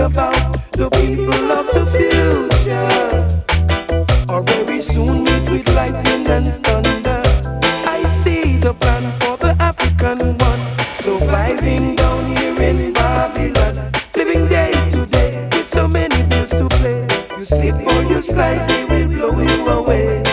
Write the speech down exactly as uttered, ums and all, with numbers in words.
about the people of the future. Or very soon meet with lightning and thunder. I see the plan for the African one, surviving down here in Babylon, living day to day with so many bills to pay. You slip or you slide, they will blow you away.